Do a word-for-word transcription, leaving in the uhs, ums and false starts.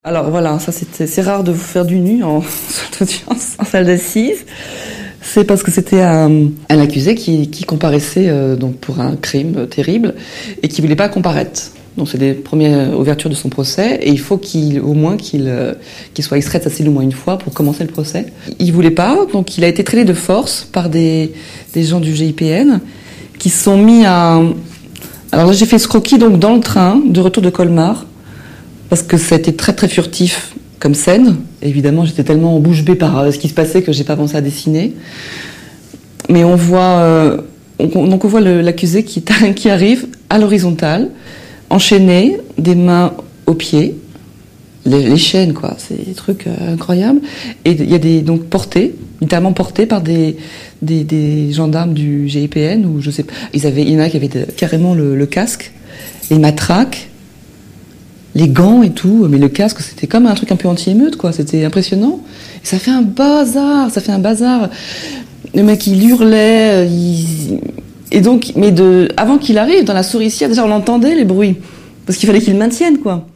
Alors voilà, ça c'est c'est rare de vous faire du nu en, en salle d'assises. C'est parce que c'était un, un accusé qui, qui comparaissait euh, donc pour un crime terrible et qui voulait pas comparaître. Donc c'est les premières ouvertures de son procès et il faut qu'il, au moins qu'il, euh, qu'il soit extrait de sa cellule au moins une fois pour commencer le procès. Il voulait pas, donc il a été traîné de force par des, des gens du G I P N qui se sont mis à... Alors là j'ai fait ce croquis donc dans le train de retour de Colmar parce que ça a été très très furtif comme scène. Évidemment, j'étais tellement bouche bée par ce qui se passait que j'ai pas pensé à dessiner. Mais on voit, euh, on, donc on voit le, l'accusé qui, qui arrive à l'horizontale, enchaîné, des mains aux pieds, les, les chaînes quoi, c'est des trucs euh, incroyables. Et il y a des donc portés, littéralement portés par des, des des gendarmes du G I P N ou je sais pas. Ils avaient, il y en a qui avaient de, carrément le, le casque, les matraques, les gants et tout, mais le casque, c'était comme un truc un peu anti-émeute, quoi. C'était impressionnant. Et ça fait un bazar, ça fait un bazar. Le mec, il hurlait, il... et donc, mais de, avant qu'il arrive dans la souricière, déjà on entendait les bruits, parce qu'il fallait qu'il le maintienne, quoi.